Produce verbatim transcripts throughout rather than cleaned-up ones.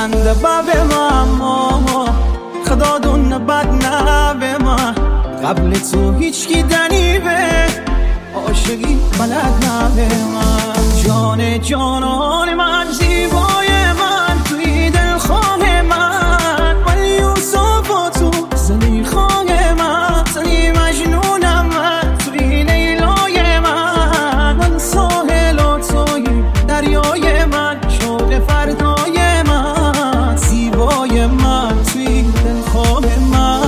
خنده بابه ما خدا دون بد نبه ما قبل تو هیچ کی دنی به عاشقی بلد نبه من جان جانان من زیبای من توی دلخواه من من یوسف و تو زلیخای من زلی مجنونم من توی لیلای من من ساحل و توی دریای من شوق فردای من زیبای من توی دلخواه من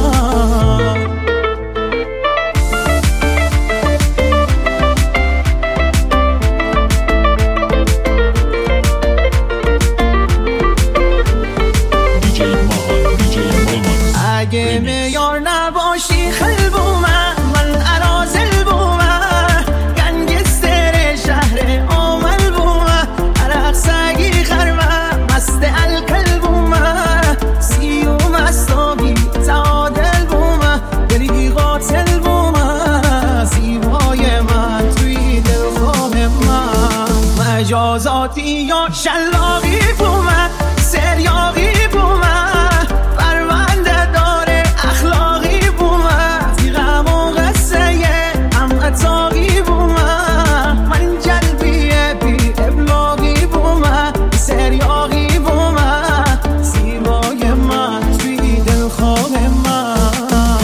اگه میار نباشی خلبو من من ارازل بو من گنگستر شهر آمل بو من عرق سگی خرمه مست الکل بو من سیوم استابی تعادل بو من دلی قاتل بو من زیبای من توی دلخواه من مجازاتی یا شلاقی بو من سریاقی بو من تاقی بو من من جلبیه بی ابلاغی بو من سریاقی بو من زیبای من توی دلخواه من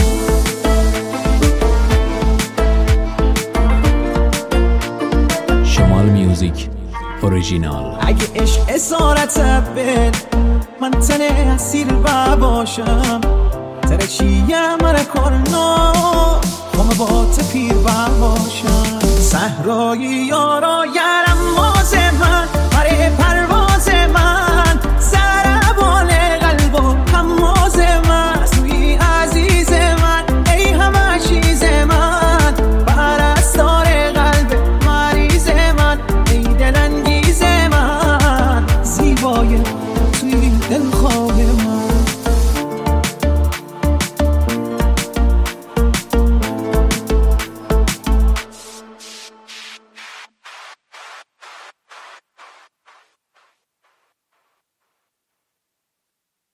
شمال میوزیک اوریجینال. اگه عشق اسارت بد من تنه اسیر باشم ترچیه مره کرنا همه با تپیر باشم صحرایی یارا یارم مازه من پره پروا